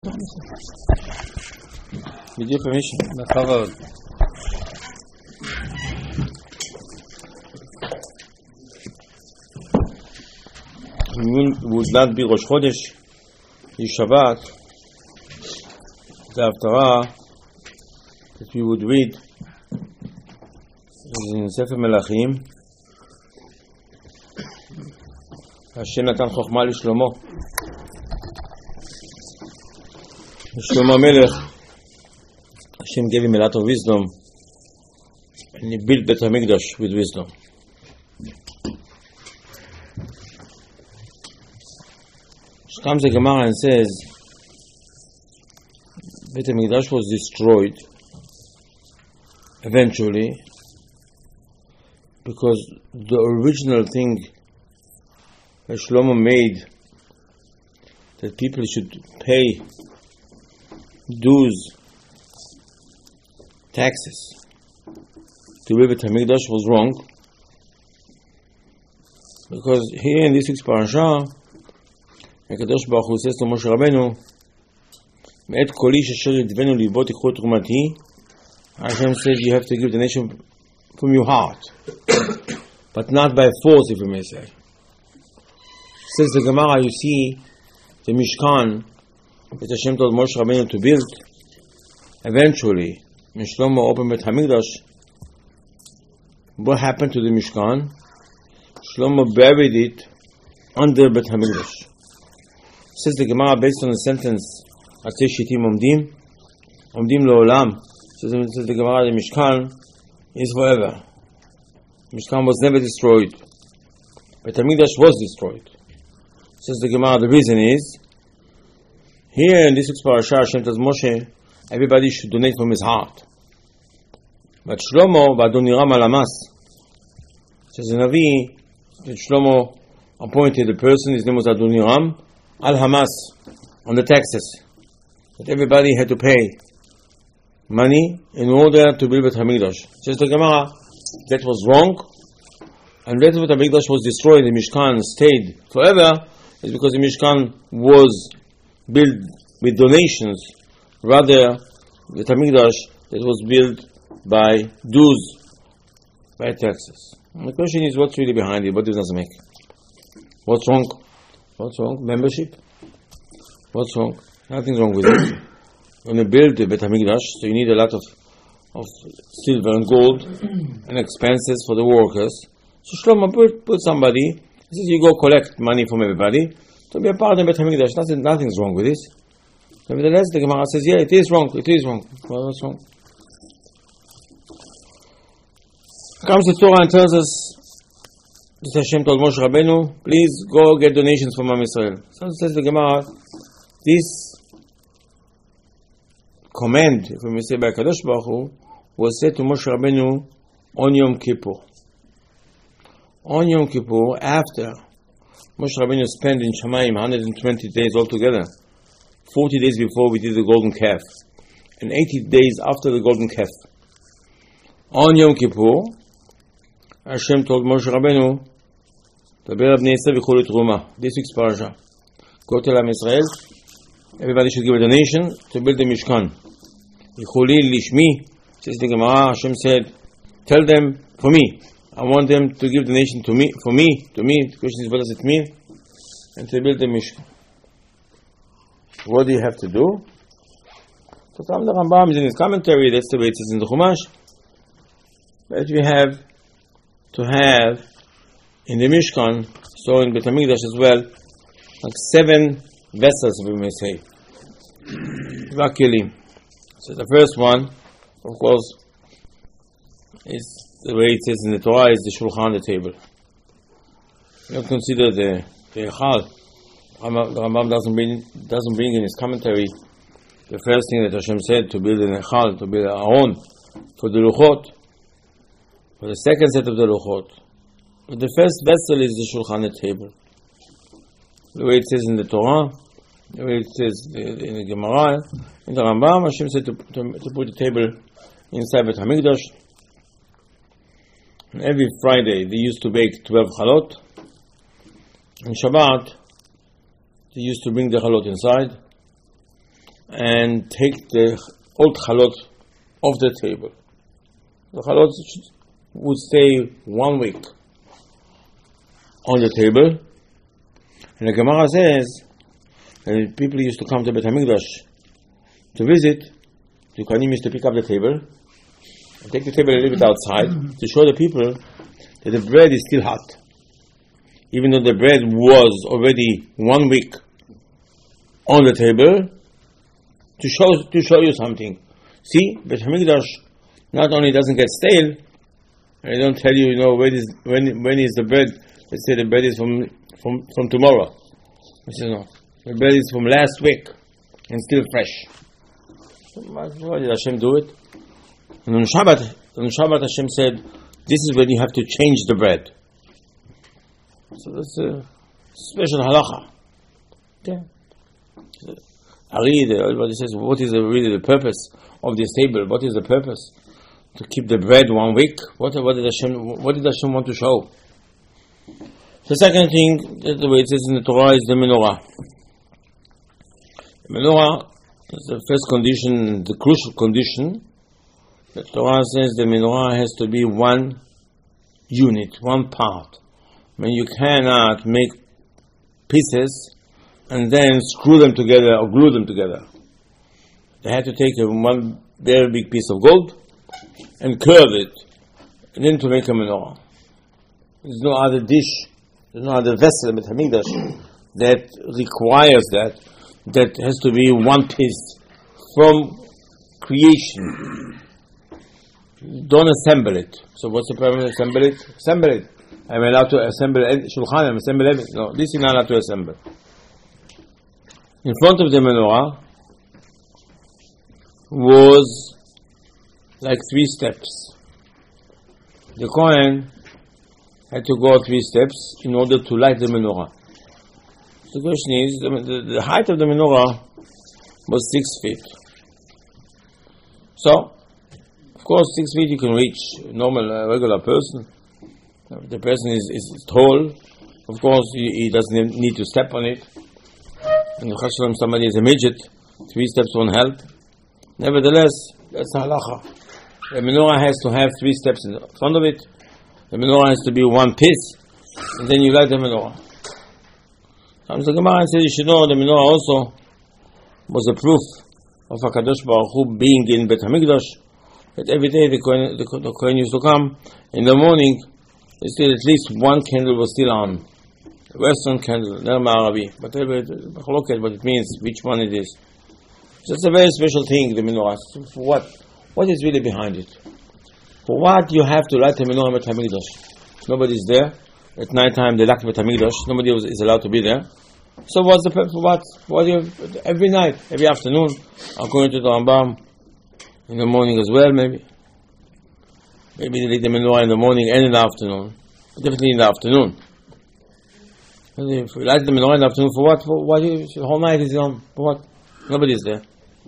With your permission. Would not be Rosh Chodesh, is Shabbat, the Haftarah that we would read is in Sefer Melachim. Hashem natan chokhmah l'Shlomo. Shlomo Melech, Hashem gave him a lot of wisdom, and he built Bet HaMikdash with wisdom. Comes the Gemara and says, Bet HaMikdash was destroyed eventually because the original thing that Shlomo made, that people should pay dues, taxes to build Bet HaMikdash, was wrong, because here in this week's parasha, HaKadosh Baruch Hu says to Moshe Rabbeinu, "Me'et koli asher yidvenu libo tikhu et trumati." Hashem says you have to give the nation from your heart, but not by force, if you may say. Says the Gemara, you see the Mishkan that Hashem told Moshe Rabbeinu to build. Eventually, when Shlomo opened Bet HaMikdash, what happened to the Mishkan? Shlomo buried it under Bet HaMikdash. Says the Gemara, based on the sentence, Atzei Shitim Omdim Le'olam. Says the Gemara, the Mishkan is forever. Mishkan was never destroyed. Bet HaMikdash was destroyed. Says the Gemara, the reason is, here in this week's parasha, Hashem tells Moshe, everybody should donate from his heart. But Shlomo, V'Adoniram Alamas, says the Navi, that Shlomo appointed a person, his name was Adoniram, Al Hamas, on the taxes. That everybody had to pay money in order to build Bet HaMikdash. Says the Gemara, that was wrong, and Bet HaMikdash was destroyed, the Mishkan stayed forever, is because the Mishkan was built with donations, rather Bet HaMikdash that was built by dues, by taxes. And the question is, what's really behind it? What does it make? What's wrong? What's wrong? Membership? What's wrong? Nothing's wrong with it. When you build the Bet HaMikdash, so you need a lot of silver and gold and expenses for the workers. So Shlomo put somebody, he says, you go collect money from everybody to be a part of Bet HaMikdash. Nothing's wrong with this. Nevertheless, the Gemara says, yeah, it is wrong. It is wrong. Well, what's wrong? Comes the Torah and tells us that Hashem told Moshe Rabbeinu, please go get donations from Am Yisrael. So says the Gemara, this command, if we may say by HaKadosh Baruch Hu, was said to Moshe Rabbeinu on Yom Kippur. On Yom Kippur, after Moshe Rabbeinu spent in Shamayim 120 days altogether, 40 days before we did the golden calf, and 80 days after the golden calf. On Yom Kippur, Hashem told Moshe Rabbeinu, this week's parasha, go tell Am Yisrael, everybody should give a donation to build the Mishkan. Says the Gemara, Hashem said, tell them for me. I want them to give donation to me, for me, to me. The question is, what does it mean? And to build the Mishkan. What do you have to do? So the Rambam is in his commentary, that's the way it says in the Chumash, that we have to have in the Mishkan, so in Bet HaMikdash as well, like 7 vessels, we may say. Vakulim. So the first one, of course, is the way it says in the Torah, is the Shulchan, the table. You don't consider the Echal. The Rambam doesn't bring in his commentary the first thing that Hashem said, to build an Echal, to build an Aron for the Luchot, for the second set of the Luchot. But the first vessel is the Shulchan, the table. The way it says in the Torah, the way it says in the Gemara, in the Rambam, Hashem said to put the table inside Bet HaMikdash. And every Friday they used to bake 12 chalot. On Shabbat, they used to bring the chalot inside. and take the old chalot off the table. The chalot would stay 1 week on the table. And the Gemara says that people used to come to Beit HaMikdash to visit. The Kohanim used to pick up the table and take the table a little bit outside to show the people that the bread is still hot, even though the bread was already 1 week on the table, to show you something. See, Beit HaMikdash not only doesn't get stale, and they don't tell you, when is the bread. Let's say the bread is from tomorrow. I say no, the bread is from last week and still fresh. Why did Hashem do it? And on Shabbat Hashem said, this is when you have to change the bread. So that's a special halacha. Okay. Everybody says, what is really the purpose of this table? What is the purpose? To keep the bread 1 week? What did Hashem want to show? The second thing, the way it says in the Torah, is the menorah. The menorah is the first condition, the crucial condition. The Torah says the menorah has to be one unit, one part. I mean, you cannot make pieces and then screw them together or glue them together. They had to take one very big piece of gold and curve it, and then to make a menorah. There's no other dish, there's no other vessel in Beit HaMikdash that requires that has to be one piece from creation. Don't assemble it. So what's the problem? Assemble it? Assemble it. I'm allowed to assemble shulchan, I'm assemble everything. No, this you're not allowed to assemble. In front of the menorah was like 3 steps. The Kohen had to go 3 steps in order to light the menorah. The question is, the height of the menorah was 6 feet. So, of course, 6 feet you can reach a normal, regular person. If the person is tall, of course, he doesn't need to step on it. And if somebody is a midget, 3 steps won't help. Nevertheless, that's halacha. The menorah has to have 3 steps in front of it. The menorah has to be one piece, and then you light the menorah. Comes the Gemara and says, you should know the menorah also was a proof of HaKadosh Baruch Hu being in Beit HaMikdash, that every day the Kohen used to come in the morning, still at least one candle was still on. A Western candle, Ner Ma'arabi. But look at what it means, which one it is. So it's a very special thing, the menorah. For what? What is really behind it? For what you have to light the menorah in Beit HaMikdash? Nobody's there. At night time they light Beit HaMikdash. Nobody is allowed to be there. So what's the purpose? For what? Every night, every afternoon, according to the Rambam, in the morning as well, maybe. Maybe they light the menorah in the morning and in the afternoon. Definitely in the afternoon. And if you light the menorah in the afternoon, for what? For what? The whole night is on. For what? Nobody's there.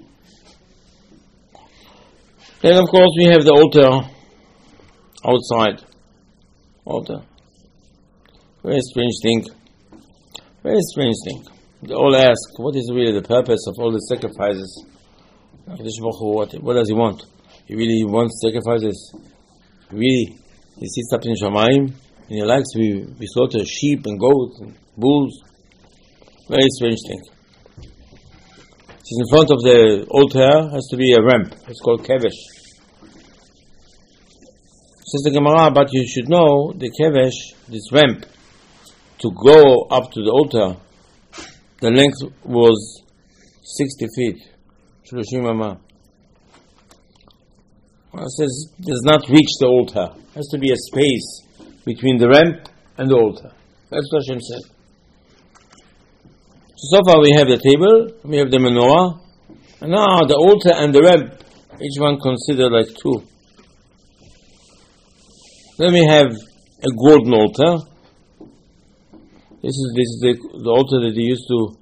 Then, of course, we have the altar outside. Altar. Very strange thing. Very strange thing. They all ask, what is really the purpose of all the sacrifices? What does he want? He really wants sacrifices? Really? He sits up in Shamayim and he likes we slaughter sheep and goats and bulls. Very strange thing. In front of the altar has to be a ramp. It's called kevesh. Says the Gemara, but you should know the kevesh, this ramp, to go up to the altar, the length was 60 feet. Shloshim Amah. Well, it says does not reach the altar. There has to be a space between the ramp and the altar. That's what Hashem said. So far we have the table, we have the menorah, and now the altar and the ramp, each one considered like 2. Then we have a golden altar. This is the altar that they used to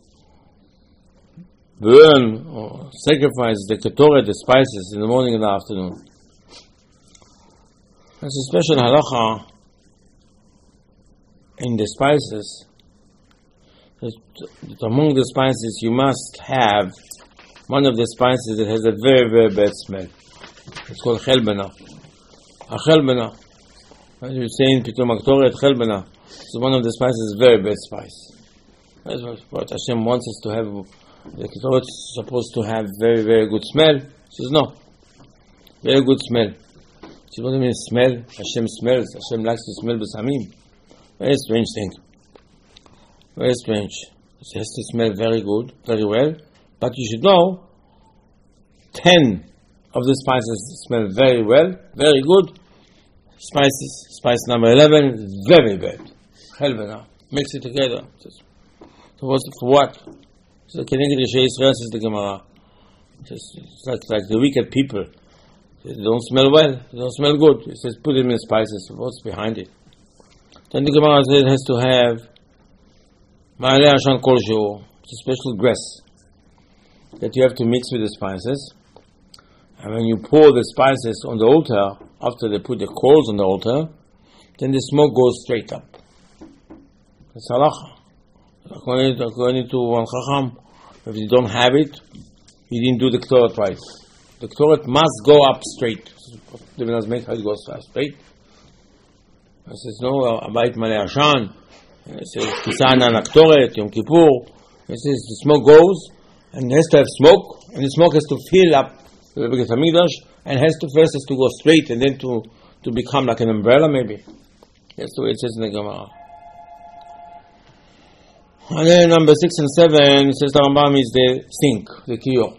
burn or sacrifice the ketoret, the spices, in the morning and the afternoon. There's a special halacha in the spices. That among the spices you must have one of the spices that has a very, very bad smell. It's called chelbena. A chelbena. As you say in Pitum Aktoret, chelbena. So one of the spices is very bad spice. That's what Hashem wants us to have. The Ketores is supposed to have very, very good smell. He says no. Very good smell. So what do you mean smell? Hashem smells. Hashem likes to smell besamim. Very strange thing. Very strange. It has to smell very good, very well. But you should know, 10 of the spices smell very well, very good. Spice number 11 is very bad. Chelbena. Mix it together. So for what? So Keneged Yeshei Yisrael, says the Gemara. It's like the wicked people. They don't smell well. They don't smell good. It says put them in spices. What's behind it? Then the Gemara says it has to have Ma'aleh Ashan Kol Shehu. It's a special grass that you have to mix with the spices. And when you pour the spices on the altar, after they put the coals on the altar, then the smoke goes straight up. That's halacha. According to one chacham, if you don't have it, you didn't do the Ktoret right. The Ktoret must go up straight. The Benaz make how it goes straight. It says no, Abayit Malei Ashan. It says Kisana na Ktoret, Yom Kippur. It says the smoke goes, and it has to have smoke, and the smoke has to fill up the Beit HaMikdash, and has to go straight, and then to become like an umbrella maybe. That's the way it says in the Gemara. And then number 6 and 7, it says the Rambam is the sink, the kiyur.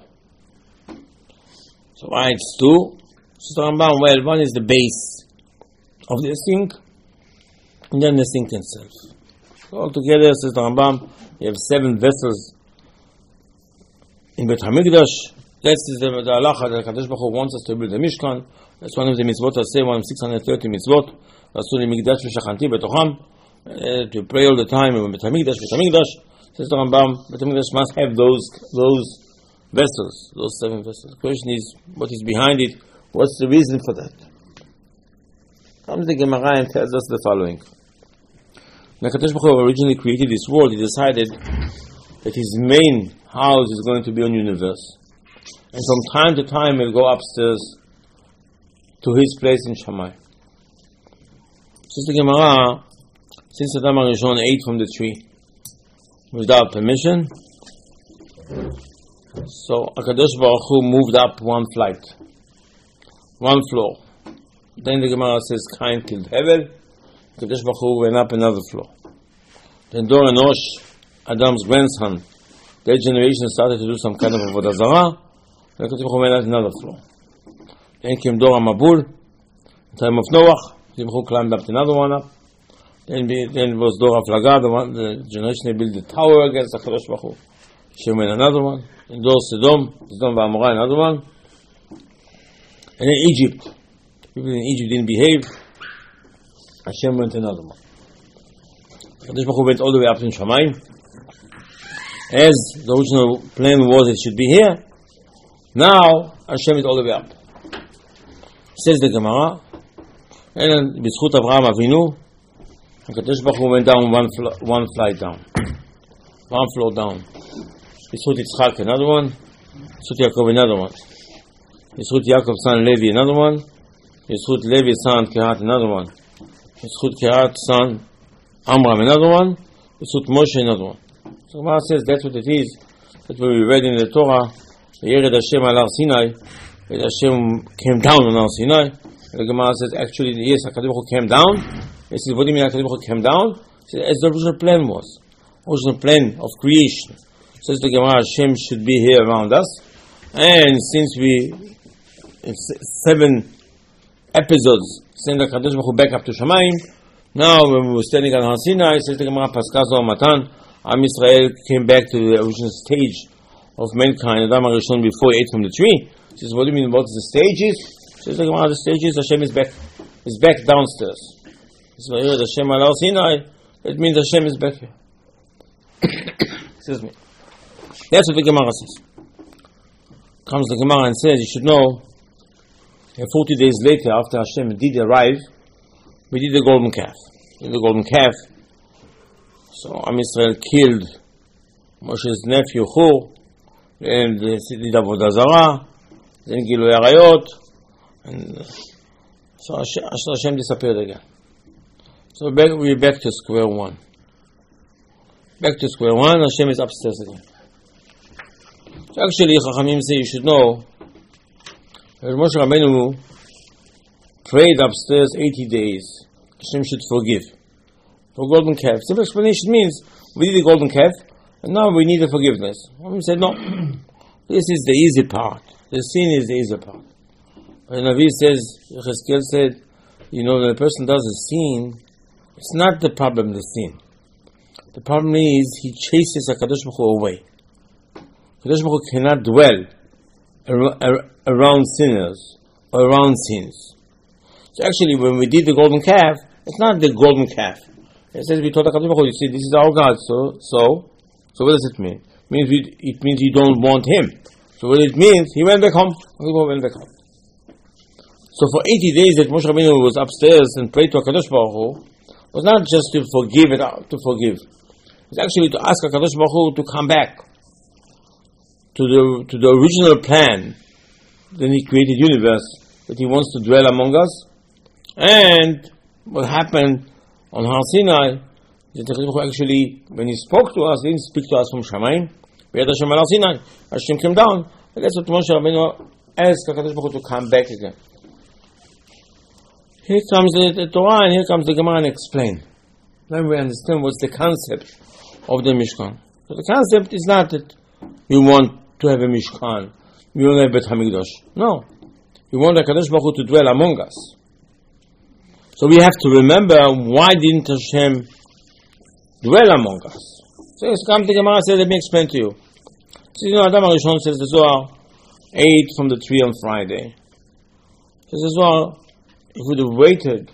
So why it's 2? Says the Rambam, well, one is the base of the sink, and then the sink itself. So altogether, says the Rambam, you have 7 vessels in Beit HaMikdash. That is the halacha that Kadosh Baruch Hu wants us to build the Mishkan. That's one of the mitzvot, I say, one of 630 mitzvot. Rasul Mikdash v'shachanti betocham. To pray all the time in Beit HaMikdash, says the Rambam, Beit HaMikdash must have those vessels, those 7 vessels. The question is, what is behind it? What's the reason for that? Comes the Gemara and tells us the following. When Kadosh Baruch Hu originally created this world, he decided that his main house is going to be on universe. And from time to time he'll go upstairs to his place in Shammai. Says the Gemara, since Adam HaRishon ate from the tree without permission, so HaKadosh Baruch Hu moved up one flight, one floor. Then the Gemara says Cain killed Hevel, HaKadosh Baruch Hu went up another floor. Then Dor Enosh, Adam's grandson, their generation started to do some kind of Avodah Zarah, HaKadosh Baruch Hu went up another floor. Then came Dor HaMabul, the time of Noach, HaKadosh Baruch Hu climbed up another one up. Then was Dor HaFlaga, the generation they built the tower against HaKadosh Baruch Hu. Hashem went another one. And Dor Sodom VaAmorah, another one. And then Egypt. People in Egypt didn't behave. Hashem went another one. HaKadosh Baruch Hu went all the way up in Shamayim. As the original plan was, it should be here. Now, Hashem is all the way up. Says the Gemara, and B'zchut Avraham Avinu, HaKadosh Baruch Hu went down one flight down. One floor down. B'zchut Yitzchak, another one. B'zchut Yaakov, another one. B'zchut Yaakov's son Levi, another one. B'zchut Levi's son Kehat, another one. B'zchut Kehat's son Amram, another one. B'zchut Moshe, another one. So Gemara says that's what it is. That's what we read in the Torah. Yered Hashem al Har Sinai. That Hashem came down on Har Sinai. And the Gemara says actually yes, HaKadosh Baruch Hu came down. It says what do you mean HaKadosh Baruch Hu came down? It says as the original plan was. Original plan of creation. Says the Gemara, Hashem should be here around us. And since in 7 episodes send HaKadosh Baruch Hu back up to Shamayim, now when we were standing on Har Sinai, says the Gemara, Paskazo Matan, Am Yisrael came back to the original stage of mankind, Adam HaRishon, before he ate from the tree. He says, what do you mean, what the stages? Says the Gemara, the stages, Hashem is back downstairs. So here, Hashem al Har Sinai, it means Hashem is back here. Excuse me. That's what the Gemara says. Comes the Gemara and says, you should know, 40 days later, after Hashem did arrive, we did the golden calf. So Am Yisrael killed Moshe's nephew Hur. the Avodah Zarah, then Gilui Arayot, and so Hashem disappeared again. So we're back to square one. Back to square one, Hashem is upstairs again. So actually, Chachamim say you should know that Moshe Rabbeinu prayed upstairs 80 days. Hashem should forgive. For golden calf. Simple explanation means we did the golden calf, and now we need the forgiveness. Chachamim said no. This is the easy part. The sin is the easy part. But the Navi says, Yechezkel said, when a person does a sin, it's not the problem, the sin. The problem is he chases HaKadosh Baruch Hu away. HaKadosh Baruch Hu cannot dwell around sinners or around sins. So actually, when we did the golden calf, it's not the golden calf. It says we told HaKadosh Baruch Hu, you see, this is our God. So what does it mean? It means you don't want Him. So what it means, He went back home. So for 80 days that Moshe Rabbeinu was upstairs and prayed to HaKadosh Baruch Hu, was not just to forgive. It's actually to ask HaKadosh Baruch Hu to come back to the original plan. Then He created universe, that He wants to dwell among us. And what happened on Har Sinai, that HaKadosh Baruch Hu actually, when He spoke to us, He didn't speak to us from Shamayim. We had Hashem al Har Sinai. Hashem came down. And that's what Moshe Rabbeinu asked HaKadosh Baruch Hu to come back again. Here comes the Torah, and here comes the Gemara and explain. Then we understand what's the concept of the Mishkan. So the concept is not that we want to have a Mishkan, we want to have Bet HaMikdash. No. We want HaKadosh Baruch Hu to dwell among us. So we have to remember, why didn't Hashem dwell among us? So let's come to the Gemara and say, let me explain to you. So Adam HaRishon says the Zohar ate from the tree on Friday. Says the Zohar, if he would have waited,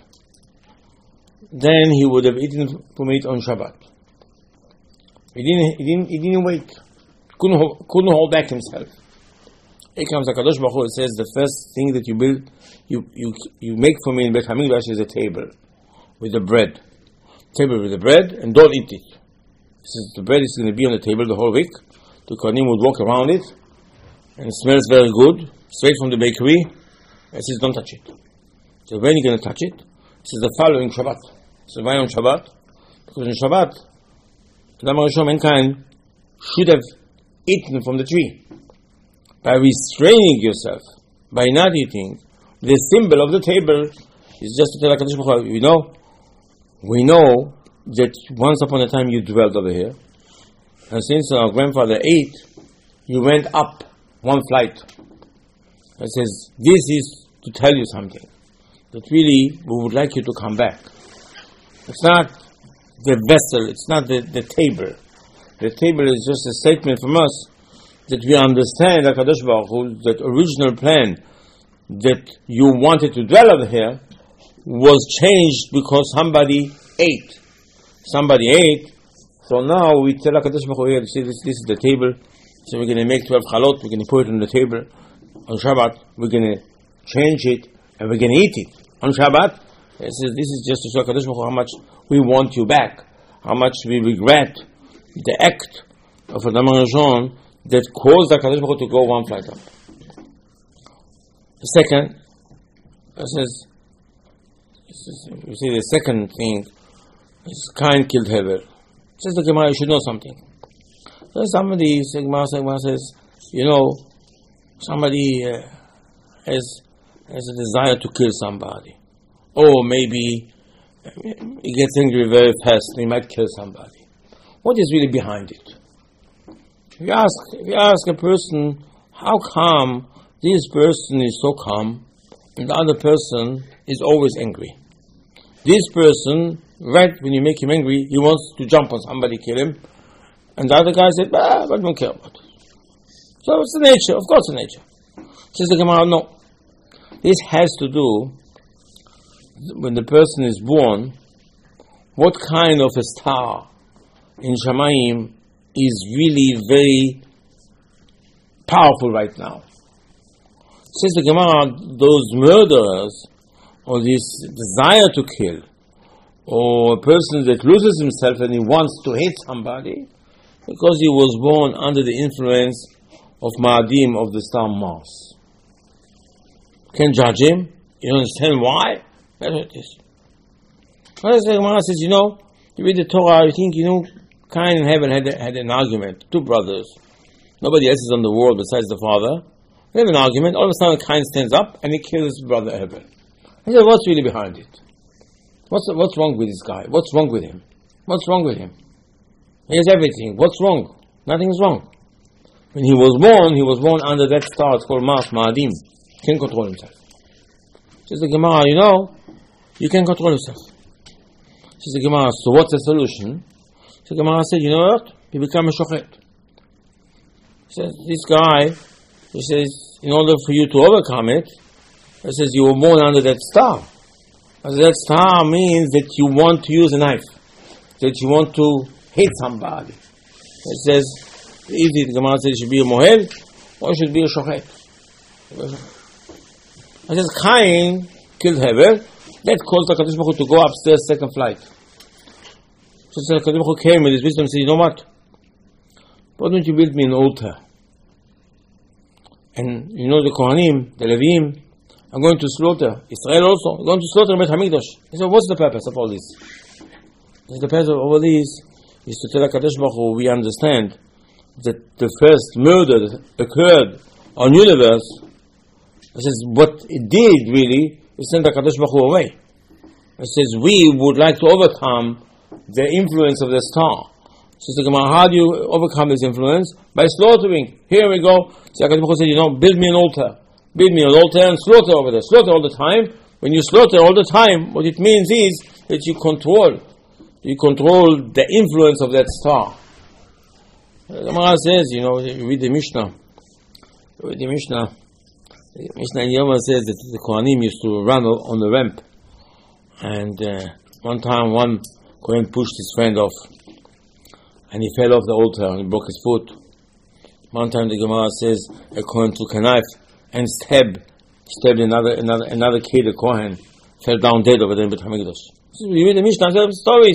then he would have eaten from it on Shabbat. He didn't wait. Couldn't hold back himself. Here comes HaKadosh Baruch Hu. It says the first thing that you build, you make for me in Bet HaMikdash is a table with the bread. Table with the bread, and don't eat it. It says the bread is going to be on the table the whole week. The Kohanim would walk around it, and it smells very good, straight from the bakery. It says don't touch it. So when are you going to touch it? It says the following Shabbat. So why on Shabbat? Because on Shabbat, Adam HaRishon, mankind should have eaten from the tree. By restraining yourself, by not eating, the symbol of the table is just to tell HaKadosh Baruch Hu, we know that once upon a time you dwelled over here, and since our grandfather ate, you went up one flight. It says, this is to tell you something. That really, we would like you to come back. It's not the vessel, it's not the table. The table is just a statement from us that we understand HaKadosh Baruch Hu, that original plan that you wanted to dwell over here was changed because somebody ate. Somebody ate, so now we tell HaKadosh Baruch Hu, see, this is the table, so we're going to make 12 chalot, we're going to put it on the table. On Shabbat, we're going to change it, and we're going to eat it. On Shabbat, it says, this is just to show HaKadosh Baruch Hu how much we want you back, how much we regret the act of Adam HaRishon that caused HaKadosh Baruch Hu to go one flight up. The second, it says, you see the second thing, is Cain killed Hevel. It says the Gemara, you should know something. So somebody, Gemara says, somebody has a desire to kill somebody. Or maybe he gets angry very fast, he might kill somebody. What is really behind it? If you ask a person, how come this person is so calm and the other person is always angry? This person, right when you make him angry, he wants to jump on somebody, kill him, and the other guy said, I don't care about it. So it's the nature, of course the nature. Says the Gemara, no. This has to do, when the person is born, what kind of a star in Shamayim is really very powerful right now. Says the Gemara, those murderers, or this desire to kill, or a person that loses himself and he wants to hate somebody, because he was born under the influence of Ma'adim of the star Mars. Can't judge him. You don't understand why? That's what it is. The Gemara says, you read the Torah, you think, Cain and Hevel had an argument, two brothers. Nobody else is on the world besides the father. They have an argument. All of a sudden, Cain stands up and he kills his brother Hevel. He said, what's really behind it? What's wrong with this guy? What's wrong with him? What's wrong with him? He has everything. What's wrong? Nothing's wrong. When he was born under that star. It's called Mars, Ma'adim. He can't control himself. Says the Gemara, you can control yourself. Says the Gemara, so what's the solution? So the Gemara said, you know what? You become a shochet. He says, this guy, he says, in order for you to overcome it, he says, you were born under that star. That star means that you want to use a knife, that you want to hate somebody. It says, easy, the Gemara says, it should be a mohel, or it should be a shochet. It says, Cain killed Hevel, that caused the Kadosh Baruch Hu to go upstairs second flight. So the Kadosh Baruch Hu came with his wisdom and said, you know what? Why don't you build me an altar? And the Kohanim, the Leviim, I'm going to slaughter Israel also. I'm going to slaughter Bet HaMikdash. He said, what's the purpose of all this? The purpose of all this is to tell HaKadosh Baruch Hu, we understand that the first murder that occurred on universe, it says what it did really is send HaKadosh Baruch Hu away. It says we would like to overcome the influence of the star. So how do you overcome this influence? By slaughtering. Here we go. So HaKadosh Baruch Hu said, build me an altar. Build me an altar and slaughter over there. Slaughter all the time. When you slaughter all the time, what it means is that you control the influence of that star. The Gemara says, you read the Mishnah. The Mishnah in Yoma says that the Kohanim used to run on the ramp. And one time one Kohen pushed his friend off. And he fell off the altar and he broke his foot. One time the Gemara says a Kohen took a knife and stabbed another kid, a Kohen, fell down dead over there in Bet HaMikdash. You read the Mishnah, stories.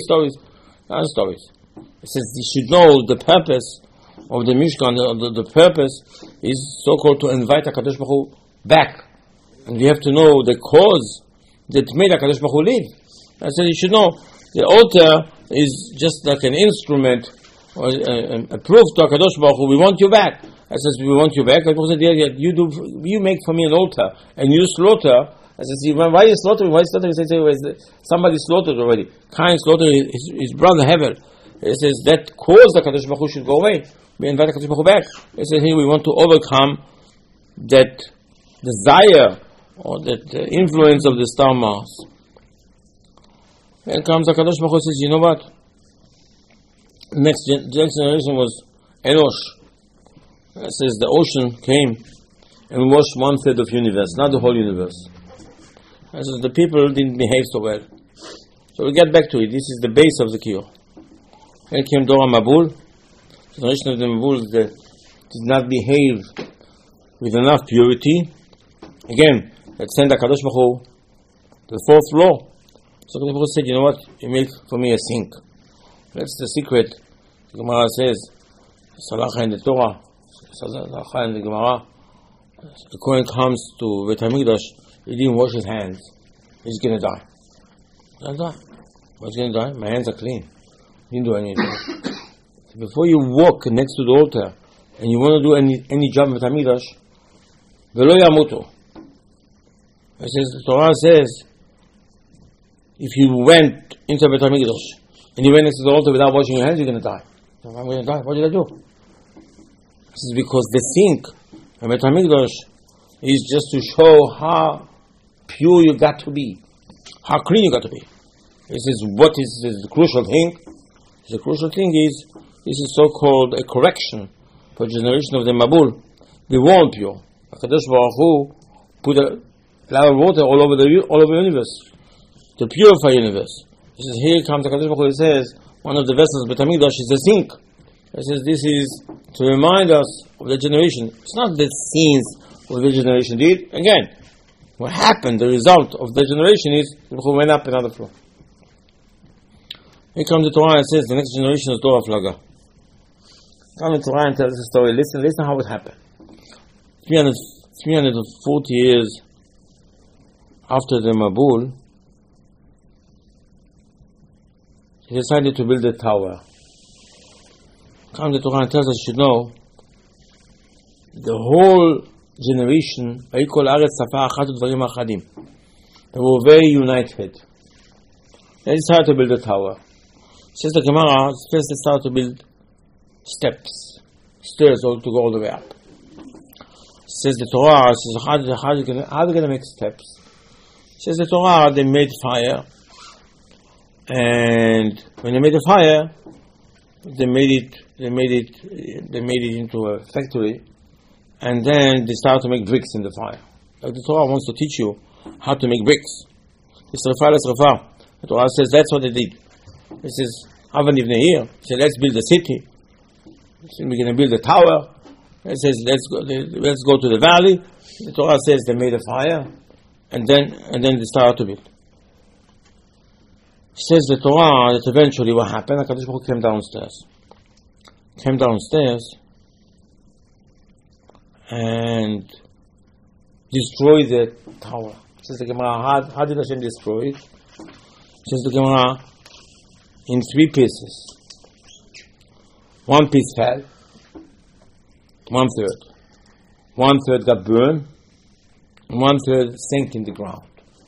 It says you should know the purpose of the Mishkan. The purpose is so-called to invite HaKadosh Baruch Hu back. And we have to know the cause that made HaKadosh Baruch Hu live. I said you should know the altar is just like an instrument or a proof to HaKadosh Baruch Hu, we want you back. I says, we want you back. I said, you make for me an altar, and you slaughter. I said, why are you slaughtering? Why are you slaughtering? He says, somebody slaughtered already. Cain slaughtered his brother Hevel. He says, that caused the Kadosh Baruch Hu should go away. We invite the Kadosh Baruch Hu back. He says, here we want to overcome that desire, or that influence of the star Mars. Then comes the Kadosh Baruch Hu says, you know what? Next generation was Enosh. It says the ocean came and washed 1/3 of the universe, not the whole universe. It says the people didn't behave so well. So we get back to it. This is the base of the Kiyur. Then came Dora Mabul. The generation of the Mabul that did not behave with enough purity. Again, that sent HaKadosh Baruch Hu to the fourth law. So HaKadosh Baruch Hu said, you know what? You make for me a sink. That's the secret. The Gemara says, Salacha in the Torah, Salacha in the Gemara, the Kohen comes to Bet HaMikdash, he didn't wash his hands, he's going to die. He's going to die. What's going to die? My hands are clean. He didn't do anything. So before you walk next to the altar, and you want to do any job in Bet HaMikdash, Velo Yamutu. It says, the Torah says, if you went into Bet HaMikdash, and you went next to the altar without washing your hands, you're going to die. So I'm going to die. What did I do? This is because the sink in Bet HaMikdash is just to show how pure you got to be, how clean you got to be. This is what is the crucial thing. The crucial thing is, this is so-called a correction for generation of the Mabul. They weren't pure. HaKadosh Baruch Hu put a lot of water all over the universe to purify the universe. He says, here comes HaKadosh Baruch Hu, he says, one of the vessels of Bet HaMikdash is the sink. He says, this is to remind us of the generation. It's not the sins what the generation did. Again, what happened, the result of the generation is, who went up another floor. Here comes the Torah and says, the next generation is Torah Flaga. Come to Torah and tell us the story. Listen how it happened. 340 years after the Mabul, he decided to build a tower. Comes the Torah and tells us, you should know, the whole generation, they were very united. They decided to build a tower. Says the Gemara, first they started to build steps, stairs to go all the way up. Says the Torah, says, how are they going to make steps? Says the Torah, they made fire, and when they made the fire, they made it into a factory, and then they started to make bricks in the fire. Like the Torah wants to teach you how to make bricks. It's Refa. The Torah says that's what they did. It says, Havan Ibn here. It says, let's build a city. We're going to build a tower. It says, let's go to the valley. The Torah says they made a fire, and then they started to build. It says the Torah that eventually what happened? HaKadosh Baruch Hu came downstairs and destroyed the tower. It says the Gemara, how did Hashem destroy it? It says the Gemara, in 3 pieces. 1 piece fell, 1/3. 1/3 got burned, and 1/3 sank in the ground.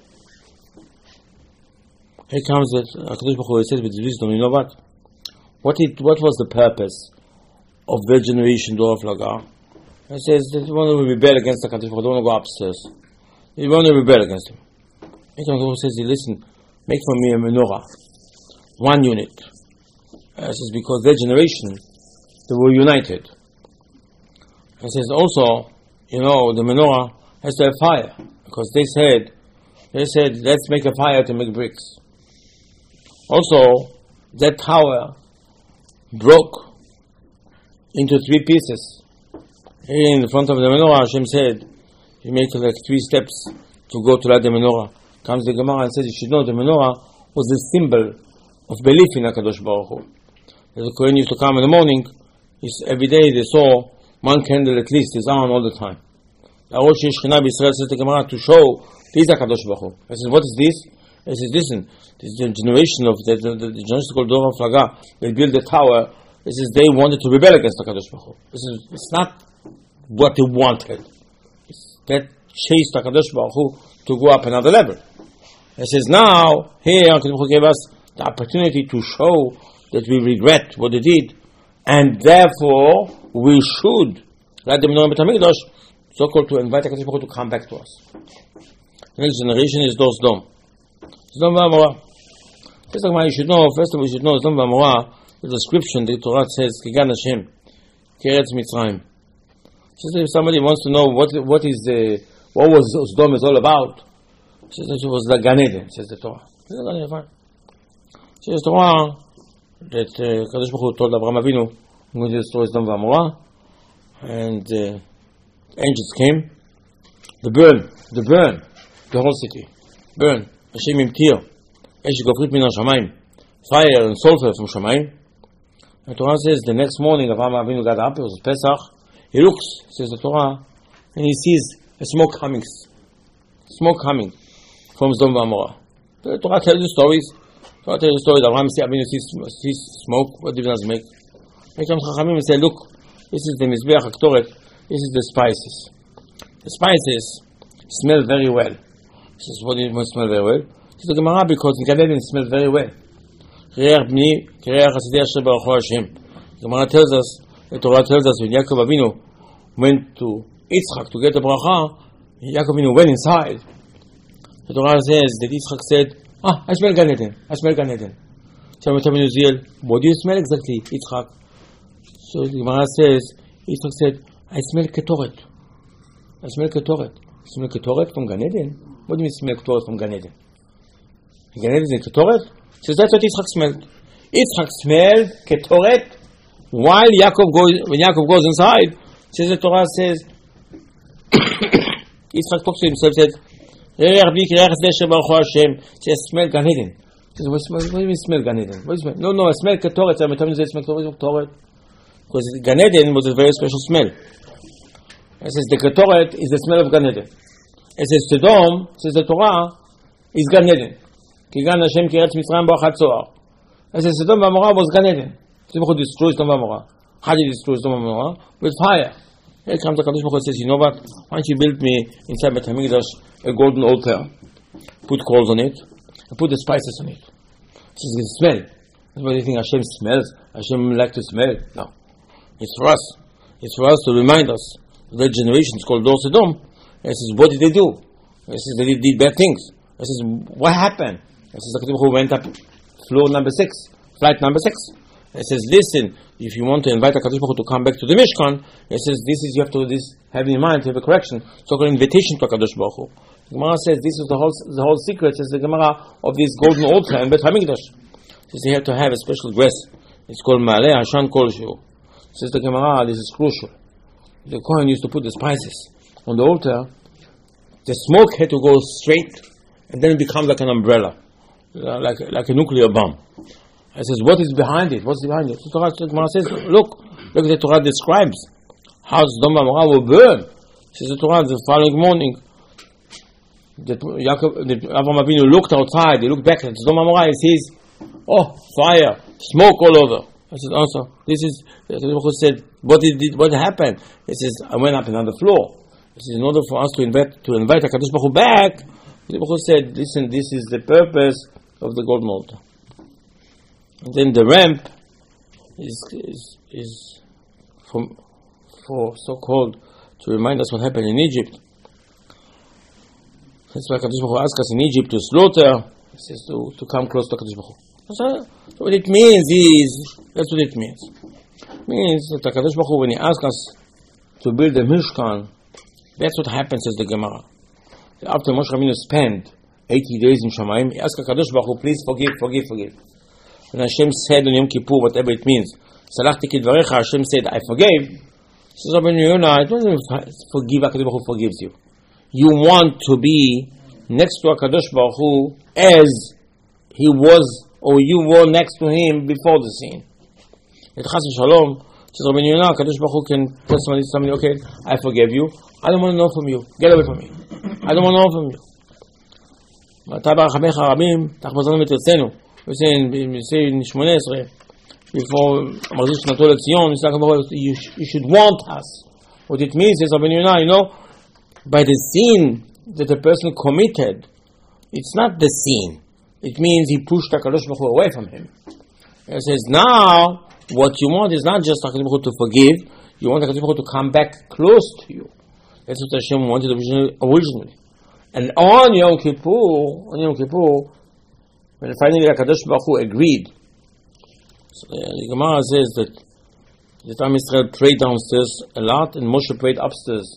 Here comes that HaKadosh Baruch Hu says with wisdom, you know what? What was the purpose of their generation, Dor HaFlaga? It says that they want to rebel against the HaKadosh Baruch Hu, they want to go upstairs. They want to rebel against him. Here comes HaKadosh Baruch Hu says, listen, make for me a menorah, 1 unit. It says because their generation, they were united. It says also, you know, the menorah has to have fire, because they said, let's make a fire to make bricks. Also, that tower broke into 3 pieces. In the front of the menorah, Hashem said, you make like 3 steps to go to light the menorah. Comes the Gemara and says, you should know the menorah was the symbol of belief in HaKadosh Baruch Hu. The Kohen used to come in the morning, every day they saw 1 candle at least is on all the time. The Rosh Shechina B'Yisrael says the Gemara to show this is HaKadosh Baruch Hu. I says, what is this? I says, listen, this is the generation of the generation called Dor HaFlaga. They built the tower. This is they wanted to rebel against HaKadosh Baruch Hu. It's not what they wanted. That chased HaKadosh Baruch Hu to go up another level. It says now, here HaKadosh Baruch Hu gave us the opportunity to show that we regret what they did, and therefore we should let them know in Beit HaMikdash, so-called to invite HaKadosh Baruch Hu to come back to us. The next generation is Dor Sdom. Sdom v'Amorah. First of all, we should know Sdom v'Amorah, the description, the Torah says, Kigan Hashem, Keretz Mitzrayim. So if somebody wants to know what was Sdom is all about, says it was the Gan Eden, says the Torah. Says the Torah that Kadosh Baruch Hu told Abraham Avinu, I'm going to destroy Sdom v'Amorah, and angels came, they burn the whole city, burn. Hashem imtir, Esh Gofrit min HaShamayim, fire and sulfur from Shamayim. The Torah says the next morning Abraham Avinu got up, it was Pesach, he looks, says the Torah, and he sees a smoke coming from Sdom v'Amorah. The Torah tells you stories. Abraham sees smoke, what did he make? Here comes Chachamim and say, look, this is the Mizbeach HaKtoret, this is the spices. The spices smell very well. He says, what do you smell very well? He says, the Gemara, because in Gan Eden smell very well. The Gemara tells us, the Torah tells us, when Yaakov Avinu went to Yitzchak to get the bracha, Yaakov Avinu went inside. The Torah says that Yitzchak said, I smell Gan Eden. So what do you smell exactly, Yitzchak? So the Gemara says, Yitzchak said, I smell Ketoret. Smell Ketoret from Gan Eden? What do you mean smell Ketoret from Gan Eden? Gan Eden is Ketoret? So that's what Yitzchak smelled. Yitzchak smelled Ketoret while when Yaakov goes inside. Says the Torah says, Yitzchak talks to himself, said, smell Gan Eden. What do you mean smell Gan Eden? No, I smell Ketoret. I'm telling you, smell Ketoret. Because Gan Eden was a very special smell. It says the Ketoret is the smell of Gan Eden. It says Sodom, says the Torah, is Gan Eden. Ki Gan Hashem ki Eretz Mitzrayim b'achat zohar. It says Sodom v'Amorah was Gan Eden. Hashem destroys Sodom v'Amorah. How did he destroy Sodom v'Amorah? With fire. Here comes the Kadosh Baruch Hu says, you know what? Why don't you build me inside Beit HaMikdash a golden altar? Put coals on it, and put the spices on it. It says the smell. That's why you think Hashem smells. Hashem like to smell. No. It's for us. It's for us to remind us. The generations called Dor Sodom. It says, what did they do? It says they did bad things. It says, what happened? It says the Kadosh Baruch Hu went up floor number 6, flight number 6. It says, listen, if you want to invite a Kadosh Baruch Hu to come back to the Mishkan, it says, this is, you have to have in mind, to have a correction, so-called invitation to a Kadosh Baruch Hu. The Gemara says, this is the whole secret, says the Gemara, of this golden altar in Beit HaMikdash. It says, you have to have a special dress. It's called Ma'aleh Hashan Kolshu. Says the Gemara, this is crucial. The Kohen used to put the spices on the altar. The smoke had to go straight, and then it becomes like an umbrella, like a nuclear bomb. It says, what is behind it? What's behind it? So the Gemara says, look at the Torah describes how Sodom and Gomorrah will burn. Says the Torah, the following morning, Avraham Avinu looked outside, he looked back at Sodom and Gomorrah, he says, oh, fire, smoke all over. I said, also, this is, the Baruch said, what happened? He says, I went up another floor. He says, in order for us to invite a Kadosh Baruch Hu back, the Baruch said, listen, this is the purpose of the golden altar. And then the ramp is for so-called to remind us what happened in Egypt. That's why Kadosh Baruch Hu asked us in Egypt to slaughter. He says to come close to Kadosh Baruch Hu. So what it means is, that's what it means. It means that Kadosh Baruch Hu, when he asks us to build the Mishkan, that's what happens, says the Gemara. After Moshe Rabbeinu spent 80 days in Shamayim, he asked Kadosh Baruch Hu, please forgive. When Hashem said on Yom Kippur, whatever it means, Salachti kidvarecha, Hashem said, I forgave. He says, Rabbeinu Yonah, I don't forgive, HaKadosh Baruch Hu forgives you. You want to be next to HaKadosh Baruch Hu as he was, or you were next to him before the sin. At Chas v'Shalom, says Rabbeinu Yonah, HaKadosh Baruch Hu can tell somebody, okay, I forgive you. I don't want to know from you. Get away from me. I don't want to know from you. ואתה ברחמך הרבים, תחפזנו ותרצנו. We say in 18, before Amazon Shnato LeZion, you should want us. What it means is, you know, by the sin that a person committed, it's not the sin. It means he pushed HaKadosh Baruch Hu away from him. It says, now, what you want is not just HaKadosh Baruch Hu to forgive, you want HaKadosh Baruch Hu to come back close to you. That's what Hashem wanted originally. And on Yom Kippur, when finally HaKadosh Baruch Hu agreed, so the Gemara says that Am Yisrael prayed downstairs a lot, and Moshe prayed upstairs.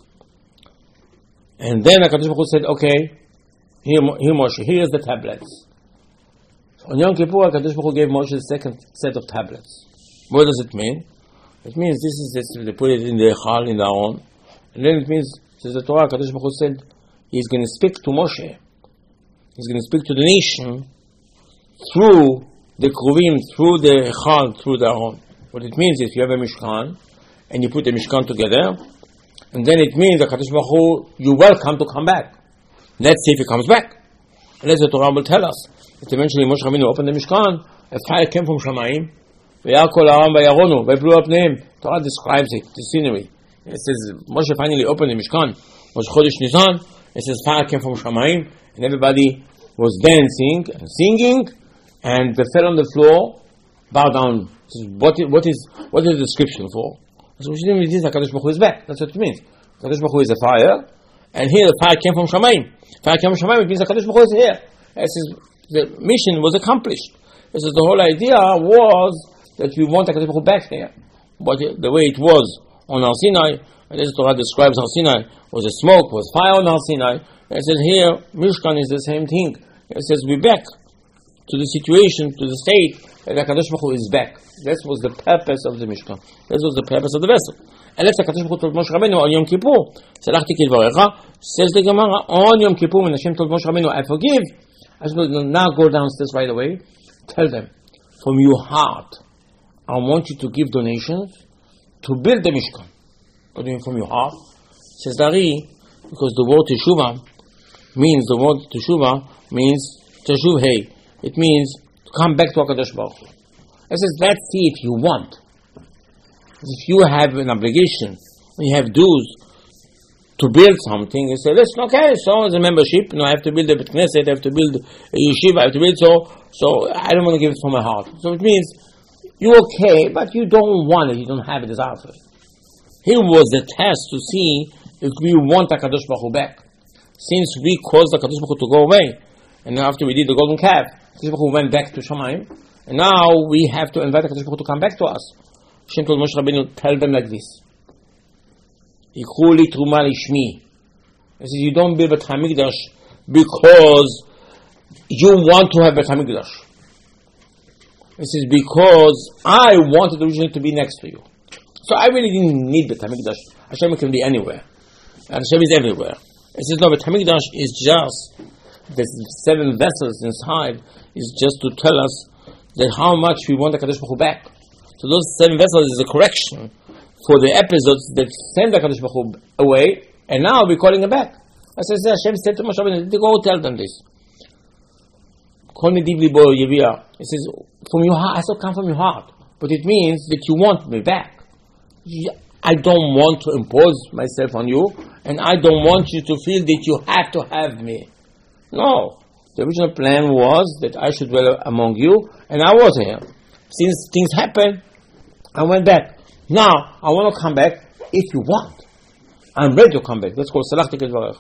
And then HaKadosh Baruch Hu said, okay, here Moshe, here's the tablets. So on Yom Kippur, HaKadosh Baruch Hu gave Moshe the second set of tablets. What does it mean? It means they put it in the Echal, in the Aron, and then it means, says the Torah, HaKadosh Baruch Hu said, he's going to speak to Moshe. He's going to speak to the nation through the Kruvim, through the Echal, through the Aron. What it means is you have a Mishkan, and you put the Mishkan together, and then it means that HaKadosh Baruch Hu, you're welcome to come back. Let's see if he comes back. And as the Torah will tell us, that eventually Moshe Rabbeinu opened the Mishkan, a fire came from Shamayim, V'yakol Aram v'yaronu, they blew up name. Torah describes it, the scenery. It says, Moshe finally opened the Mishkan, was Chodesh Nisan. It says fire came from Shamayim, and everybody was dancing and singing, and they fell on the floor, bow down. Says, what is the description for? So which means HaKadosh Baruch Hu is back. That's what it means. HaKadosh Baruch Hu is a fire, and here the fire came from Shamayim. Fire came from Shamayim, it means HaKadosh Baruch Hu is here. It says the mission was accomplished. It says the whole idea was that we want HaKadosh Baruch Hu back here. But the way it was on Har Sinai, and as the Torah describes Har Sinai, was a smoke, was fire on Har Sinai. It says here, Mishkan is the same thing. It says we're back to the situation, to the state, that HaKadosh Baruch Hu is back. That was the purpose of the Mishkan. That was the purpose of the vessel. And let's HaKadosh Baruch Hu told Moshe Rabbeinu on Yom Kippur, Salachti kidvarecha, says the Gemara, on Yom Kippur, when Hashem told Moshe Rabbeinu, I forgive, I said, now go downstairs right away, tell them, from your heart, I want you to give donations to build the Mishkan. What do you mean from your heart? Says Dari, because the word teshuva means teshuv hey. It means to come back to HaKadosh Baruch Hu. It says let's see if you want. If you have an obligation, you have dues to build something, you say, listen, okay, so as a membership, I have to build a Bet Knesset, I have to build a yeshiva, I have to build so I don't want to give it from my heart. So it means you're okay, but you don't want it, you don't have a desire for it. Here was the test to see if we want HaKadosh Baruch Hu back. Since we caused HaKadosh Baruch Hu to go away, and after we did the golden calf, HaKadosh Baruch Hu went back to Shamayim, and now we have to invite HaKadosh Baruch Hu to come back to us. Hashem told Moshe Rabbeinu, tell them like this. Yikhu li truma lishmi. He says, you don't build Bet HaMikdash because you want to have Bet HaMikdash. He says, because I wanted originally to be next to you. So I really didn't need Bet HaMikdash. Hashem can be anywhere. And Hashem is everywhere. He says, no, Bet HaMikdash is just, the 7 vessels inside is just to tell us that how much we want the HaKadosh Baruch Hu back. So those 7 vessels is a correction for the episodes that send the HaKadosh Baruch Hu away, and now we're calling it back. I says, Hashem said to Moshe Rabbeinu, go tell them this. Call me deeply bo yevia. It says, from your heart, I still come from your heart. But it means that you want me back. I don't want to impose myself on you, and I don't want you to feel that you have to have me. No. The original plan was that I should dwell among you, and I was here. Since things happened, I went back. Now, I want to come back if you want. I'm ready to come back. That's called Salach Tiket Varech.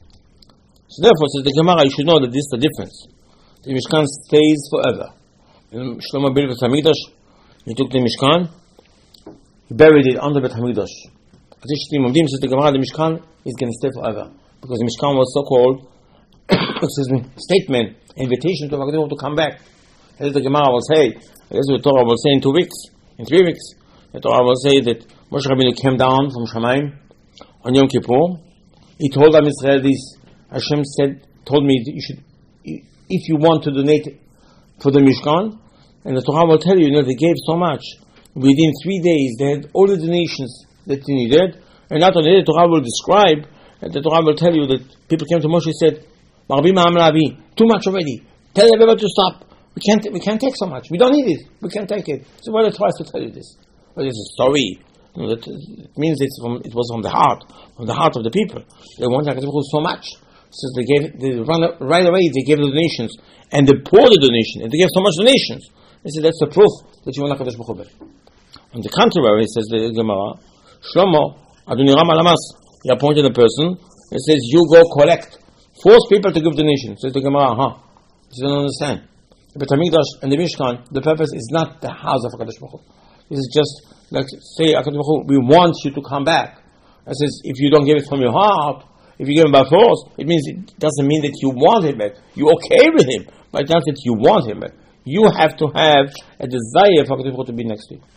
So therefore, says the Gemara, you should know that this is the difference. The Mishkan stays forever. Shlomo built Bet HaMikdash. He took the Mishkan, he buried it under Bet HaMikdash. Says the Gemara, the Mishkan is going to stay forever. Because the Mishkan was so-called statement, invitation to HaKadosh to come back. As the Gemara will say, as the Torah will say in 2 weeks, in 3 weeks, the Torah will say that Moshe Rabbeinu came down from Shamayim on Yom Kippur. He told Am Yisrael this. Hashem told me that you should, if you want to donate for the Mishkan, and the Torah will tell you, they gave so much. Within 3 days, they had all the donations that they needed, and not only that, the Torah will describe, and the Torah will tell you that people came to Moshe and said, too much already. Tell everybody to stop. We can't take so much. We don't need it. We can't take it. So why the Torah has to tell you this? But it's a story. It means it was from the heart of the people. They wanted so much. So right away they gave the donations, and they poured the donation, and they gave so much donations. They said that's the proof that you want HaKadosh Baruch Hu. On the contrary, says the Gemara, Shlomo Adoni Ram Alamas, he appointed a person. He says you go force people to give donations. Says the Gemara, you don't understand. But HaMikdash and the Mishkan, the purpose is not the house of HaKadosh Baruch Hu. This is just like say HaKadosh Baruch Hu, we want you to come back. It says if you don't give it from your heart, if you give him by force, it doesn't mean that you want him back. You're okay with him, but it's not that you want him back. You have to have a desire for HaKadosh Baruch Hu to be next to you.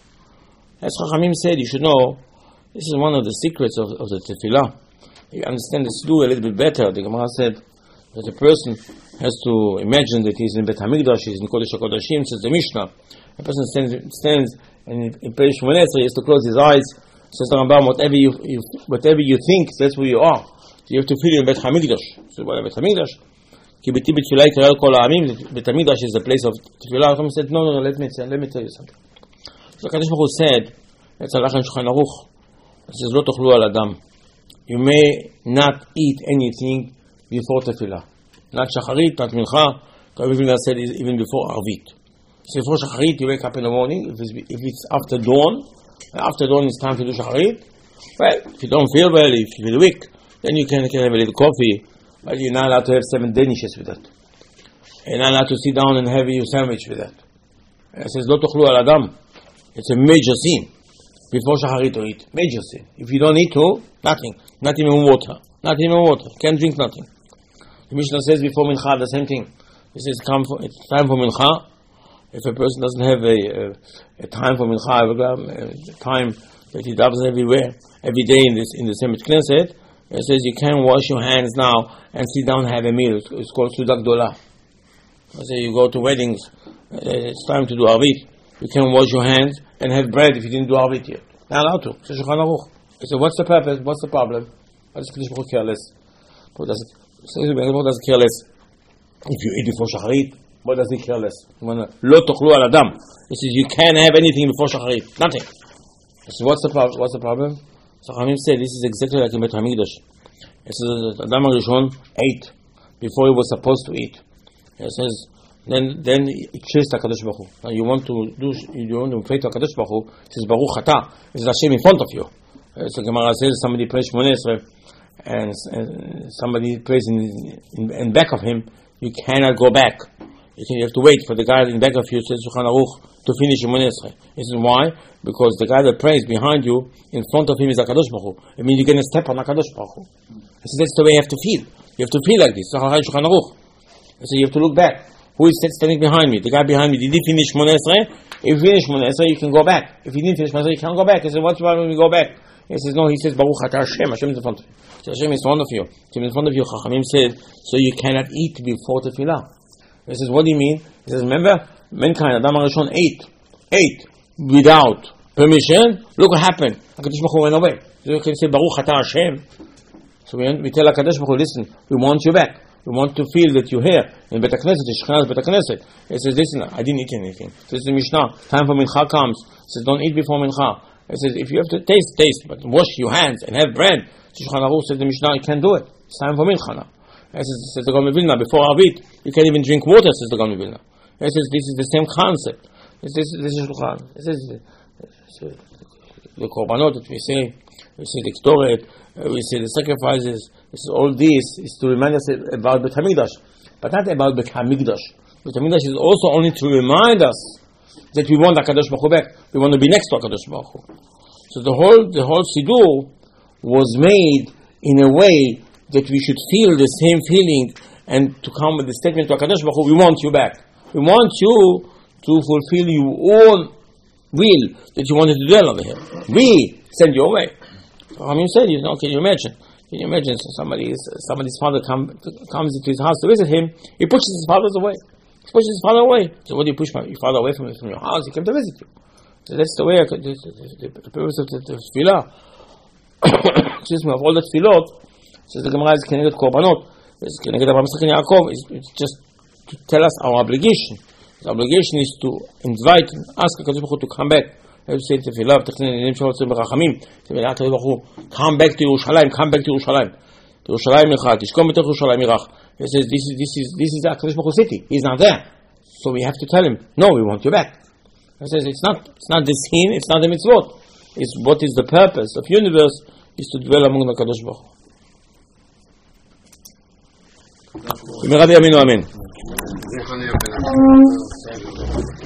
As Chachamim said, you should know, this is one of the secrets of the tefillah. You understand the Siddur a little bit better. The Gemara said that a person has to imagine that he's in Bet HaMikdash, he's in Kodesh HaKodashim, says the Mishnah. A person stands and in Perish Monesra, he has to close his eyes. Says the Rambam, whatever you think, that's where you are. So you have to feel in Bet HaMikdash. So what Bet HaMikdash? Ki beti b'tfilah yikra kol ha'amim. Bet HaMikdash is the place of tefillah. He said, no, let me tell you something. So HaKadosh Baruch Hu said, it's Halach and Shulchan Aruch. It says, lo tochlu al adam. You may not eat anything before tefillah. Not shacharit, not mincha. Everything I said is even before arvit. So before shacharit, you wake up in the morning. If it's after dawn it's time to do shacharit. Well, if you don't feel well, if you feel weak, then you can have a little coffee. But you're not allowed to have 7 danishes with that. You're not allowed to sit down and have your sandwich with that. And it says, lo tochlu al adam. It's a major sin. Before shacharit to eat. Major sin. If you don't need to, nothing. Not even water. Can't drink nothing. The Mishnah says before mincha the same thing. It says it's time for mincha. If a person doesn't have a time for mincha, a time that he does everywhere, every day in the same Knesset, it says you can wash your hands now and sit down and have a meal. It's called Suda Gdola. I say you go to weddings, it's time to do Arvit. You can wash your hands and have bread if you didn't do Arvit yet. Not allowed to. So Shulchan Aruch. I said, what's the purpose? What's the problem? Why does Kadosh Baruch Hu care less? What does it care less? If you eat before Shacharit, what does he care less? Lo tochlu al adam. He says you can't have anything before Shacharit. Nothing. So what's the problem? So Chachamim said this is exactly like in Bet HaMikdash. It says Adam HaRishon ate before he was supposed to eat. It says then he chased HaKadosh Baruch Hu. You want to pray to HaKadosh Baruch Hu. It says Baruch Chata. It says Hashem in front of you. So Gemara says somebody prays Shmoneh Esrei and somebody prays in back of him. You cannot go back. You have to wait for the guy in back of you, says Shulchan Aruch, to finish Shmoneh Esrei. This is why? Because the guy that prays behind you, in front of him is HaKadosh Baruch Hu. It means you're going to step on HaKadosh Baruch Hu. So that's the way you have to feel. You have to feel like this. Shulchan Aruch. So you have to look back. Who is standing behind me? The guy behind me. Did he finish Shmoneh Esrei? If he finished Shmoneh Esrei, you can go back. If he didn't finish Shmoneh Esrei, you can't go back. He says, what's wrong when we go back? He says, no, he says, Baruch Atah Hashem. Hashem is in front of you. So Hashem is in front of you. Hashem is in front of you. Chachamim said, so you cannot eat before tefillah. He says, what do you mean? He says, remember, mankind, Adam HaRishon ate without permission. Look what happened. HaKadosh Baruch Hu went away. So you can say, Baruch Atah Hashem. So we tell HaKadosh Baruch Hu, listen, we want you back. We want to feel that you're here. In Bet HaKnesset, in Shechina's Bet HaKnesset. He says, listen, I didn't eat anything. This is the Mishnah. Time for Mincha comes. He says, don't eat before Mincha. He says, if you have to taste, but wash your hands and have bread. Shulchan Aruch says the Mishnah, you can't do it. It's time for Mincha now. He says the Gaon Vilna, before Arvit, you can't even drink water, says the Gaon Vilna. He says, this is the same concept. This is Shulchan. This is the Korbanot that we say the Ktoret, we say the sacrifices. This is all this is to remind us about Bet HaMikdash, but not about Bet HaMikdash. Bet HaMikdash is also only to remind us that we want HaKadosh Baruch Hu back. We want to be next to HaKadosh Baruch Hu. So the whole Siddur was made in a way that we should feel the same feeling and to come with the statement to HaKadosh Baruch Hu, we want you back. We want you to fulfill your own will that you wanted to dwell over here. We send you away. So Hamim said, can you imagine? Can you imagine somebody's father comes into his house to visit him, he pushes his father away. He pushes his father away. So what do you push your father away from your house? He came to visit you. So that's the way, the purpose of the tefillah. Excuse me, of all the tefillot, says the Gemara is Keneged Korbanot, is Keneged Abraham Yitzchak Yaakov, it's just to tell us our obligation. The obligation is to invite and ask HaKadosh Baruch Hu to come back. I have to say tefillah, come back to Yerushalayim, come back to Yerushalayim. Yerushalayim Echad, Tishkom B'tech Yerushalayim Yirach. He says, this is HaKadosh Baruch Hu city. He's not there. So we have to tell him, no, we want you back. He says, it's not the sin, it's not the mitzvot. It's what is the purpose of universe is to dwell among the HaKadosh Baruch Hu. Amen.